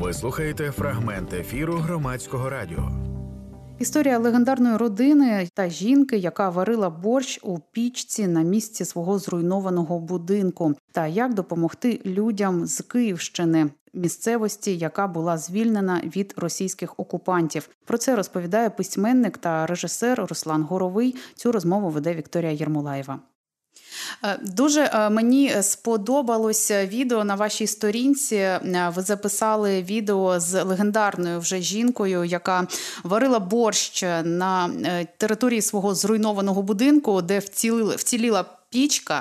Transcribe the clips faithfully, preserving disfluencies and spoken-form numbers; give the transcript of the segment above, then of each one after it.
Ви слухаєте фрагмент ефіру Громадського радіо. Історія легендарної родини та жінки, яка варила борщ у пічці на місці свого зруйнованого будинку. Та як допомогти людям з Київщини, місцевості, яка була звільнена від російських окупантів. Про це розповідає письменник та режисер Руслан Горовий. Цю розмову веде Вікторія Єрмолаєва. Дуже мені сподобалося відео на вашій сторінці. Ви записали відео з легендарною вже жінкою, яка варила борщ на території свого зруйнованого будинку, де вцілила, вціліла пічка.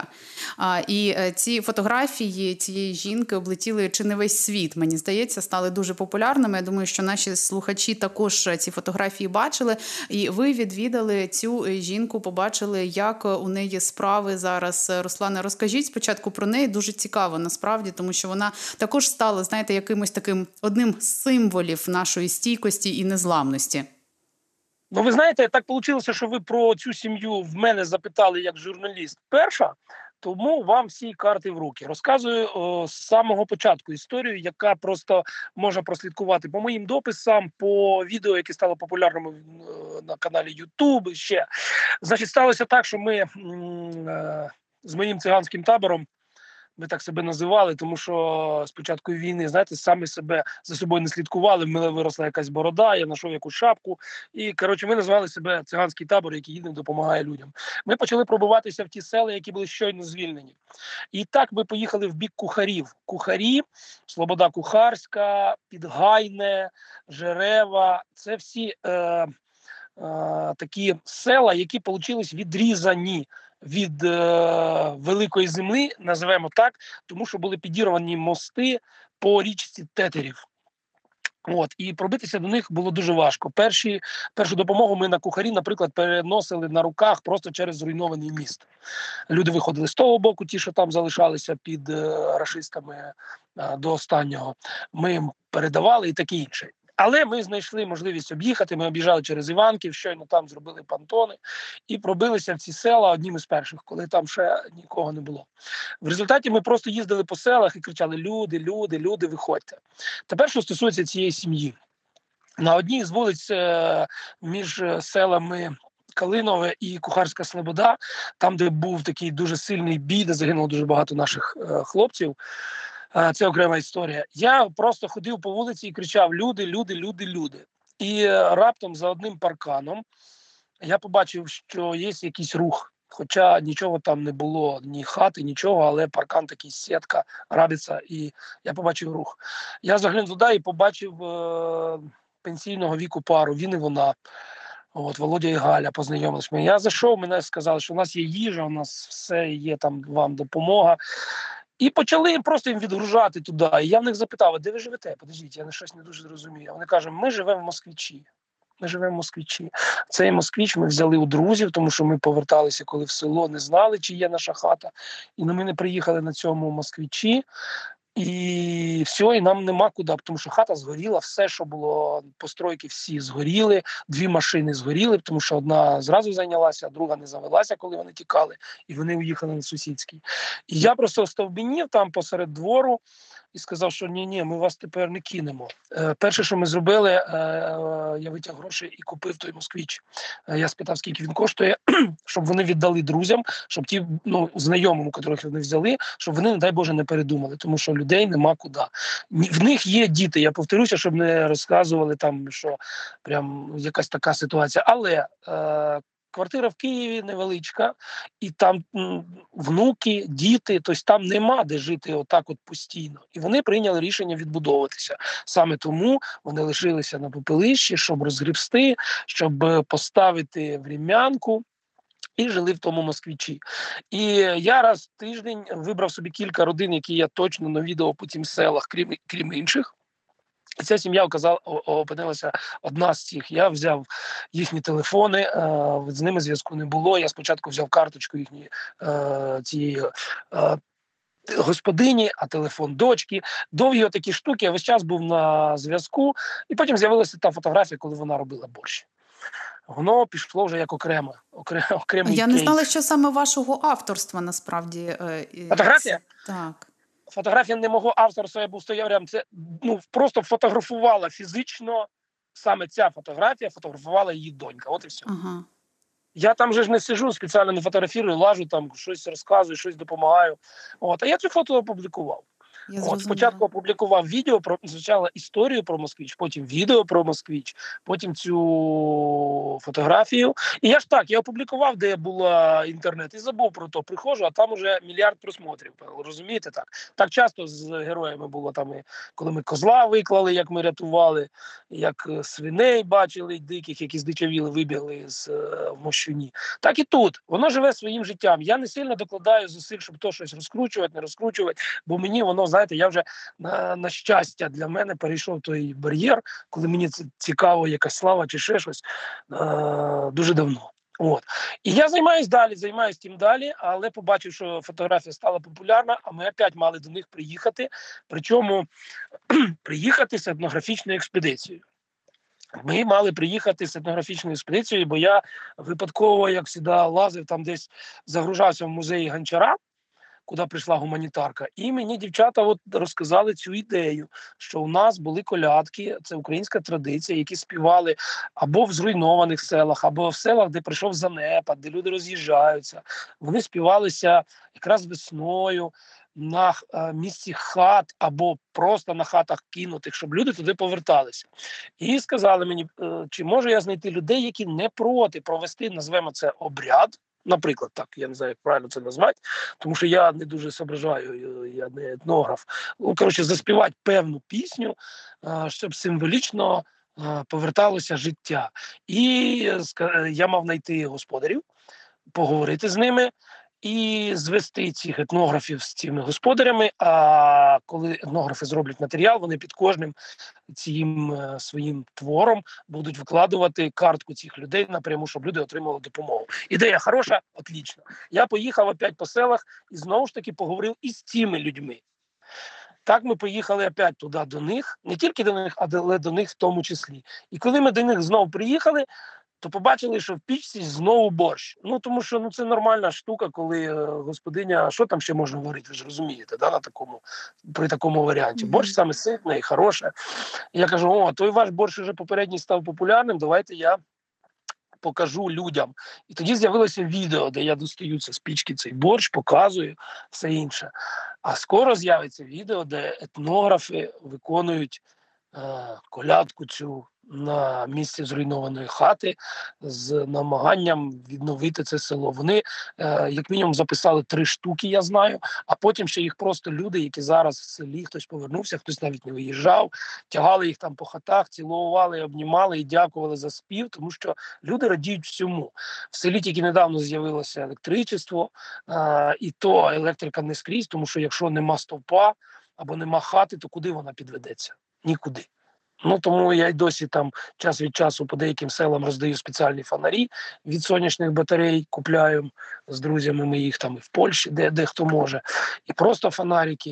І ці фотографії цієї жінки облетіли чи не весь світ, мені здається, стали дуже популярними. Я думаю, що наші слухачі також ці фотографії бачили. І ви відвідали цю жінку, побачили, як у неї справи зараз. Руслане, розкажіть спочатку про неї. Дуже цікаво, насправді, тому що вона також стала, знаєте, якимось таким одним з символів нашої стійкості і незламності. Ну, ви знаєте, так вийшло, що ви про цю сім'ю в мене запитали як журналіст перша, тому вам всі карти в руки. Розказую о, з самого початку історію, яка просто можна прослідкувати по моїм дописам, по відео, які стало популярними на каналі YouTube, ще. Значить, сталося так, що ми м- е- з моїм циганським табором, ми так себе називали, тому що з початку війни, знаєте, самі себе за собою не слідкували, в мене виросла якась борода, я знайшов якусь шапку. І, коротше, ми називали себе циганський табор, який їде, допомагає людям. Ми почали пробуватися в ті села, які були щойно звільнені. І так ми поїхали в бік Кухарів. Кухарі, Слобода Кухарська, Підгайне, Жерева – це всі е, е, такі села, які получились відрізані від е, великої землі, називаємо так, тому що були підірвані мости по річці Тетерів. От, і пробитися до них було дуже важко. Перші, першу допомогу ми на Кухарі, наприклад, переносили на руках просто через зруйнований міст. Люди виходили з того боку, ті, що там залишалися під е, рашистами е, до останнього. Ми їм передавали і таке інше. Але ми знайшли можливість об'їхати, ми об'їжджали через Іванків, щойно там зробили понтони і пробилися в ці села одним із перших, коли там ще нікого не було. В результаті ми просто їздили по селах і кричали: люди, люди, люди, виходьте. Тепер, що стосується цієї сім'ї. На одній з вулиць е- між селами Калинове і Кухарська Слобода, там, де був такий дуже сильний бій, де загинуло дуже багато наших е- хлопців, це окрема історія. Я просто ходив по вулиці і кричав: люди, люди, люди, люди. І раптом за одним парканом я побачив, що є якийсь рух. Хоча нічого там не було, ні хати, нічого, але паркан такий, сітка, рабиця, і я побачив рух. Я заглянув туди і побачив е- пенсійного віку пару, він і вона. От, Володя і Галя познайомилися. Я зайшов, мене сказали, що у нас є їжа, у нас все є, там вам допомога. І почали просто їм відгружати туди. І я в них запитав: а де ви живете? Подождіть, я щось не дуже зрозумію. Вони кажуть: ми живемо в Москвичі. Ми живемо в Москвичі. Цей Москвич ми взяли у друзів, тому що ми поверталися, коли в село, не знали, чи є наша хата. І ми не приїхали на цьому Москвичі. І все, і нам нема куди, тому що хата згоріла, все, що було, постройки всі згоріли, дві машини згоріли, тому що одна зразу зайнялася, а друга не завелася, коли вони тікали, і вони уїхали на Сусідський. І я просто остовбенів там посеред двору і сказав, що ні-ні, ми вас тепер не кинемо. Е, перше, що ми зробили, е, е, я витяг гроші і купив той Москвич. Е, я спитав, скільки він коштує, щоб вони віддали друзям, щоб ті, ну, знайомим, у яких вони взяли, щоб вони, не дай Боже, не передумали, тому що людей нема куди. В них є діти, я повторюся, щоб не розказували там, що прям якась така ситуація. Але е, квартира в Києві невеличка, і там м, внуки, діти, тобто там нема де жити отак от постійно. І вони прийняли рішення відбудовуватися. Саме тому вони лишилися на попелищі, щоб розгрібсти, щоб поставити врем'янку. І жили в тому Москвичі. І я раз в тиждень вибрав собі кілька родин, які я точно навідав по цим селах, крім, крім інших. І ця сім'я оказала, опинилася одна з цих. Я взяв їхні телефони, е, з ними зв'язку не було. Я спочатку взяв карточку їхньої е, цієї е, господині, а телефон дочки. Довгі такі штуки, я весь час був на зв'язку. І потім з'явилася та фотографія, коли вона робила борщ. Воно пішло вже як окремо, окремо окремий Я кейс. не знала, що саме вашого авторства насправді. Фотографія? Так. фотографія не мого авторства, я був стояв рядом, це ну, просто фотографувала фізично, саме ця фотографія фотографувала її донька, от і все. Ага. Я там же ж не сиджу, спеціально не фотографірую, лажу, там щось розказую, щось допомагаю. От, а я цю фото опублікував. Я От, спочатку опублікував відео про спочатку історію про Москвич, потім відео про Москвич, потім цю фотографію. І я ж так, я опублікував, де була інтернет, і забув про то. Приходжу, а там уже мільярд просмотрів. Розумієте, так? Так часто з героями було там, коли ми козла виклали, як ми рятували, як свиней бачили диких, які здичавіли, вибігли з в Мощуні. Так і тут. Воно живе своїм життям. Я не сильно докладаю зусиль, щоб то щось розкручувати, не розкручувати, бо мені воно, знаєте, я вже на, на щастя для мене перейшов той бар'єр, коли мені це цікаво, якась слава чи ще щось, е- дуже давно. От. І я займаюсь далі, займаюсь тим далі, але побачив, що фотографія стала популярна, а ми опять мали до них приїхати, причому приїхати з етнографічною експедицією. Ми мали приїхати з етнографічною експедицією, бо я випадково, як завжди, лазив, там десь загружався в музеї Гончара, куди прийшла гуманітарка, і мені дівчата от розказали цю ідею, що у нас були колядки, це українська традиція, які співали або в зруйнованих селах, або в селах, де прийшов занепад, де люди роз'їжджаються. Вони співалися якраз весною, на е, місці хат або просто на хатах кинутих, щоб люди туди поверталися. І сказали мені, е, чи можу я знайти людей, які не проти провести, назвемо це, обряд, наприклад, так, я не знаю, як правильно це назвати, тому що я не дуже соображаю, я не етнограф. Ну, коротше, заспівати певну пісню, е, щоб символічно е, поверталося життя. І е, я мав знайти господарів, поговорити з ними, і звести цих етнографів з цими господарями, а коли етнографи зроблять матеріал, вони під кожним цим е, своїм твором будуть викладувати картку цих людей напряму, щоб люди отримали допомогу. Ідея хороша, отлично. Я поїхав опять по селах і знову ж таки поговорив із цими людьми. Так ми поїхали опять туди до них, не тільки до них, але до них в тому числі. І коли ми до них знову приїхали, то побачили, що в пічці знову борщ. Ну, тому що ну, це нормальна штука, коли е, господиня, що там ще можна варити, ви ж розумієте, да, на такому, при такому варіанті. Mm-hmm. Борщ саме ситний, хороше. І я кажу, о, той ваш борщ вже попередній став популярним, давайте я покажу людям. І тоді з'явилося відео, де я достаю з пічки цей борщ, показую, все інше. А скоро з'явиться відео, де етнографи виконують е, колядку цю на місці зруйнованої хати з намаганням відновити це село. Вони, е, як мінімум, записали три штуки, я знаю, а потім ще їх просто люди, які зараз в селі, хтось повернувся, хтось навіть не виїжджав, тягали їх там по хатах, цілували, обнімали і дякували за спів, тому що люди радіють всьому. В селі тільки недавно з'явилося електричество, е, і то електрика не скрізь, тому що якщо нема стовпа або нема хати, то куди вона підведеться? Нікуди. Ну, тому я й досі там час від часу по деяким селам роздаю спеціальні фонарі від сонячних батарей, купляю з друзями, ми їх там і в Польщі, де, де хто може, і просто фонарики,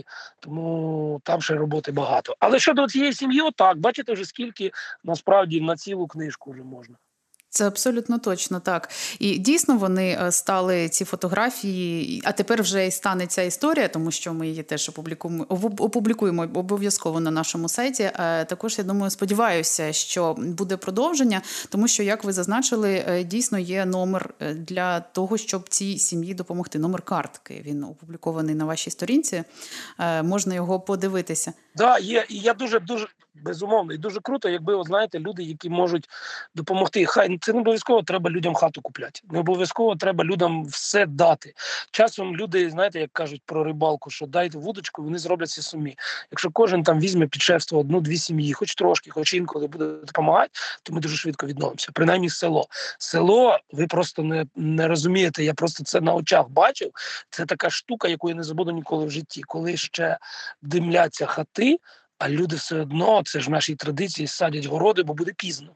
тому там ще роботи багато. Але щодо цієї сім'ї, отак, бачите вже скільки насправді на цілу книжку вже можна. Це абсолютно точно так. І дійсно вони стали, ці фотографії, а тепер вже і стане ця історія, тому що ми її теж опублікуємо, опублікуємо обов'язково на нашому сайті. Також, я думаю, сподіваюся, що буде продовження, тому що, як ви зазначили, дійсно є номер для того, щоб цій сім'ї допомогти. Номер картки, він опублікований на вашій сторінці, можна його подивитися. Так, да, є, і я дуже-дуже, безумовно, і дуже круто, якби, от, знаєте, люди, які можуть допомогти. Хай це не обов'язково треба людям хату купляти, не обов'язково треба людям все дати. Часом люди, знаєте, як кажуть про рибалку, що дайте вудочку, вони зроблять це самі. Якщо кожен там візьме під шефство одну-дві сім'ї, хоч трошки, хоч інколи буде допомагати, то ми дуже швидко відновимося. Принаймні село. Село, ви просто не, не розумієте, я просто це на очах бачив. Це така штука, яку я не забуду ніколи в житті. Коли ще димляться хати, а люди все одно, це ж в нашій традиції, садять городи, бо буде пізно.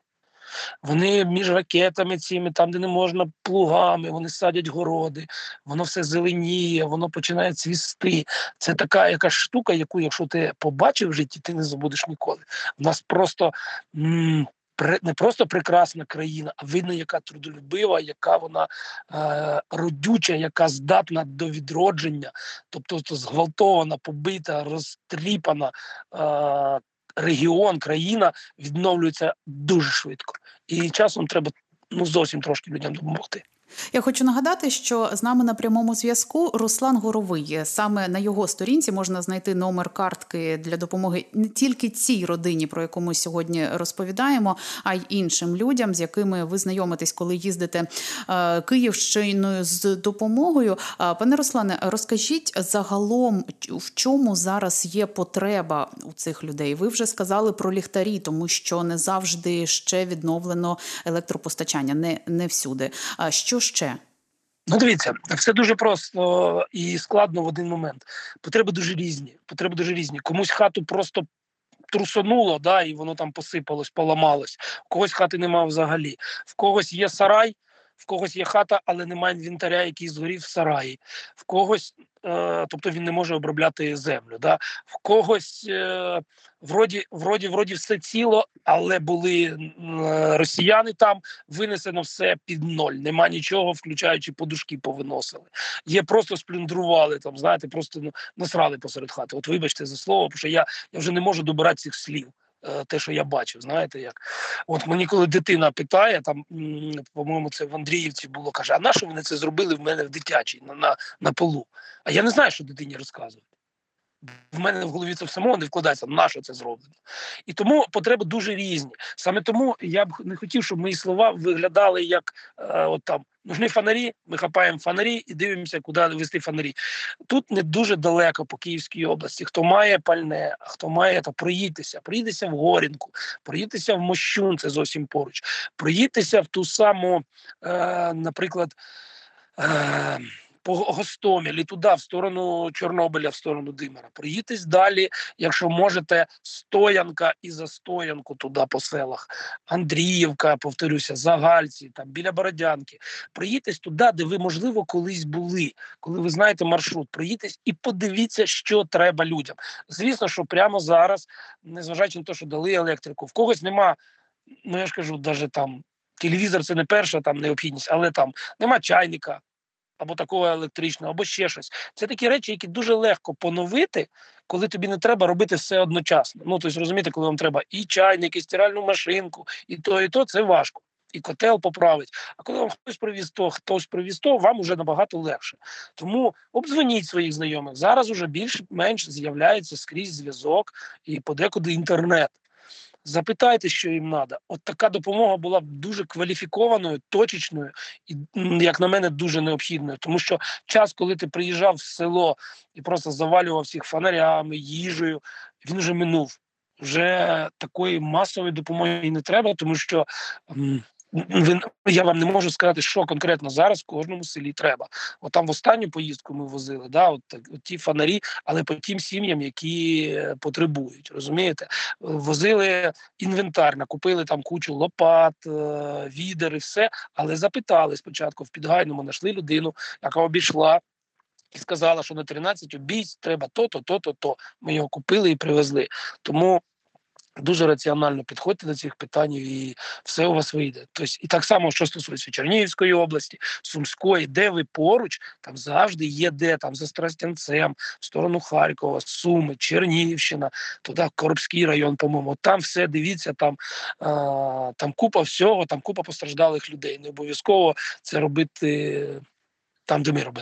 Вони між ракетами цими, там, де не можна, плугами, вони садять городи, воно все зеленіє, воно починає цвісти. Це така якась штука, яку, якщо ти побачив в житті, ти не забудеш ніколи. У нас просто м- не просто прекрасна країна, а видно, яка трудолюбива, яка вона е, родюча, яка здатна до відродження, тобто то зґвалтована, побита, розтріпана е, регіон, країна відновлюється дуже швидко. І часом треба ну зовсім трошки людям допомогти. Я хочу нагадати, що з нами на прямому зв'язку Руслан Горовий. Саме на його сторінці можна знайти номер картки для допомоги не тільки цій родині, про яку ми сьогодні розповідаємо, а й іншим людям, з якими ви знайомитесь, коли їздите е, Київщиною з допомогою. Е, пане Руслане, розкажіть загалом, в чому зараз є потреба у цих людей? Ви вже сказали про ліхтарі, тому що не завжди ще відновлено електропостачання, не, не всюди. А що ще? Ну, дивіться, все дуже просто і складно в один момент. Потреби дуже різні. Потреби дуже різні. Комусь хату просто трусонуло, да, і воно там посипалось, поламалось. В когось хати немає взагалі. В когось є сарай, в когось є хата, але немає інвентаря, який згорів в сараї. В когось, е, тобто він не може обробляти землю. Да? В когось е, вроді, вроді, вроді все ціло, але були е, росіяни там, винесено все під ноль. Нема нічого, включаючи подушки повиносили. Є просто сплюндрували, там, знаєте, просто ну, насрали посеред хати. От вибачте за слово, тому що я, я вже не можу добирати цих слів. Те, що я бачив, знаєте як. От мені коли дитина питає, там, по-моєму, це в Андріївці було, каже, а на що вони це зробили в мене в дитячій, на, на, на полу? А я не знаю, що дитині розказують. В мене в голові це самого не вкладається, на що це зроблено. І тому потреби дуже різні. Саме тому я б не хотів, щоб мої слова виглядали як е, от там, нужні фонарі, ми хапаємо фонарі і дивимося, куди вести фонарі. Тут не дуже далеко по Київській області. Хто має пальне, а хто має, то проїдьтеся. Проїдьтеся в Горінку, проїдьтеся в Мощун, це зовсім поруч. Проїдьтеся в ту саму, е, наприклад, е, по Гостомелі, туди, в сторону Чорнобиля, в сторону Димира. Приїдьтесь далі, якщо можете, Стоянка і за Стоянку туди по селах. Андріївка, повторюся, Загальці, там, біля Бородянки. Приїдьтесь туди, де ви, можливо, колись були, коли ви знаєте маршрут. Приїдьтесь і подивіться, що треба людям. Звісно, що прямо зараз, незважаючи на те, що дали електрику, в когось нема, ну я ж кажу, навіть там, телевізор це не перша там необхідність, але там нема чайника, або такого електричного, або ще щось. Це такі речі, які дуже легко поновити, коли тобі не треба робити все одночасно. Ну, тобто, розумієте, коли вам треба і чайник, і стиральну машинку, і то, і то, це важко. І котел поправить. А коли вам хтось привіз то, хтось привіз то, вам уже набагато легше. Тому обдзвоніть своїх знайомих. Зараз уже більш-менш з'являється скрізь зв'язок і подекуди інтернет. Запитайте, що їм треба. От така допомога була б дуже кваліфікованою, точечною і, як на мене, дуже необхідною. Тому що час, коли ти приїжджав в село і просто завалював всіх фонарями, їжею, він вже минув. Вже такої масової допомоги не треба, тому що м, я вам не можу сказати, що конкретно зараз в кожному селі треба. От там в останню поїздку ми возили, да, от, от ті фонарі, але по тим сім'ям, які потребують, розумієте? Возили інвентар, накупили там кучу лопат, відер і все, але запитали спочатку в Підгайному, знайшли людину, яка обійшла і сказала, що на тринадцять обійсть треба то-то, то-то, то. Ми його купили і привезли. Тому дуже раціонально підходьте до цих питань і все у вас вийде. Тобто, і так само, що стосується Чернігівської області, Сумської, де ви поруч, там завжди є де, там за Тростянцем, в сторону Харкова, Суми, Чернігівщина, туди Коробський район, по-моєму. Там все, дивіться, там, а, там купа всього, там купа постраждалих людей. Не обов'язково це робити там, де ми робили.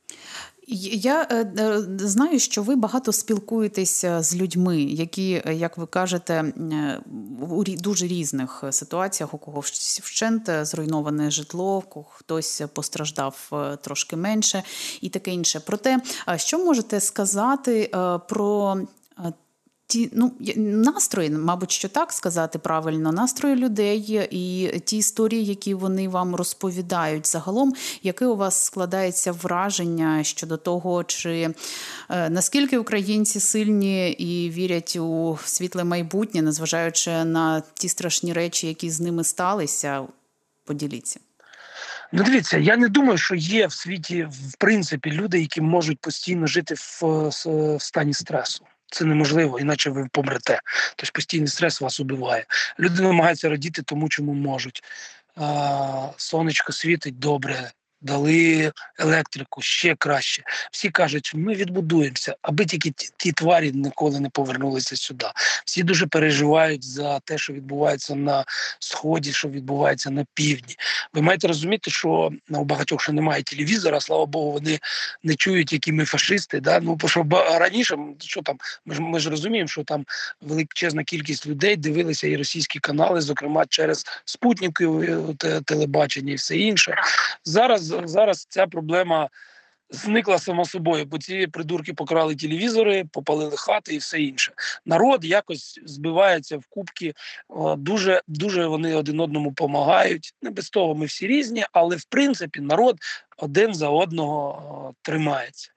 Я е, знаю, що ви багато спілкуєтеся з людьми, які, як ви кажете, у дуже різних ситуаціях, у кого вщент зруйноване житло, у кого хтось постраждав трошки менше і таке інше. Проте, що можете сказати про ті, ну, настрої, мабуть, що так сказати правильно, настрої людей і ті історії, які вони вам розповідають загалом, яке у вас складається враження щодо того, чи е, наскільки українці сильні і вірять у світле майбутнє, незважаючи на ті страшні речі, які з ними сталися? Поділіться. Ну, дивіться, я не думаю, що є в світі, в принципі, люди, які можуть постійно жити в, в стані стресу. Це неможливо, іначе ви помрете. Тобто постійний стрес вас убиває. Люди намагаються радіти тому, чому можуть. А, сонечко світить добре, дали електрику ще краще. Всі кажуть, що ми відбудуємося, аби тільки ті, ті тварі ніколи не повернулися сюди. Всі дуже переживають за те, що відбувається на Сході, що відбувається на півдні. Ви маєте розуміти, що у багатьох ще немає телевізора, слава Богу, вони не чують, які ми фашисти. Да? Ну, що раніше, що там, ми ж, ми ж розуміємо, що там величезна кількість людей дивилися і російські канали, зокрема через спутникове телебачення і все інше. Зараз, зараз ця проблема зникла само собою, бо ці придурки покрали телевізори, попалили хати і все інше. Народ якось збивається в кубки, дуже, дуже вони один одному допомагають. Не без того ми всі різні, але в принципі народ один за одного тримається.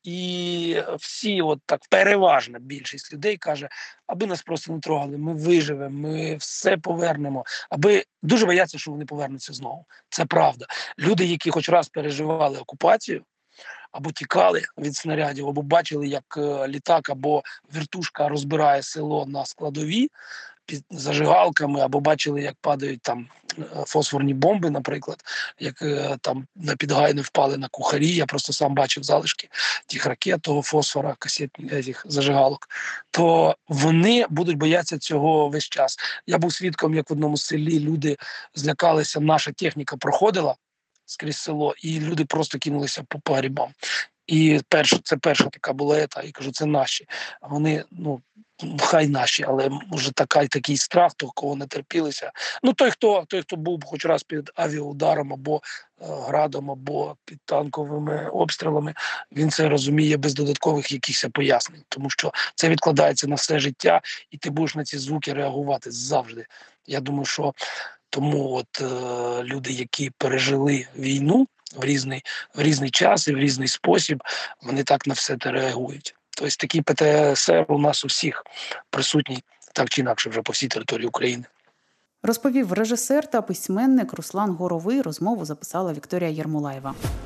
І всі, от так, переважна більшість людей каже, аби нас просто не трогали, ми виживемо, ми все повернемо. Аби дуже бояться, що вони повернуться знову. Це правда. Люди, які хоч раз переживали окупацію, або тікали від снарядів, або бачили, як е, літак або вертушка розбирає село на складові під зажигалками, або бачили, як падають там фосфорні бомби, наприклад, як е, там на Підгайне впали на Кухарі. Я просто сам бачив залишки тих ракет, того фосфора, касетних тих зажигалок. То вони будуть боятися цього весь час. Я був свідком, як в одному селі люди злякалися, наша техніка проходила скрізь село, і люди просто кинулися по погрібам. І перш, це перша така була ета, і кажу, це наші. А вони, ну, хай наші, але може така, такий страх, того, кого не терпілися. Ну, той, хто, той, хто був хоч раз під авіаударом, або е, градом, або під танковими обстрілами, він це розуміє без додаткових якихось пояснень. Тому що це відкладається на все життя, і ти будеш на ці звуки реагувати завжди. Я думаю, що тому от е, люди, які пережили війну в різний, в різний час і в різний спосіб, вони так на все те реагують. Тобто такий Пе Те Ес Ер у нас у всіх присутній, так чи інакше, вже по всій території України. Розповів режисер та письменник Руслан Горовий. Розмову записала Вікторія Єрмолаєва.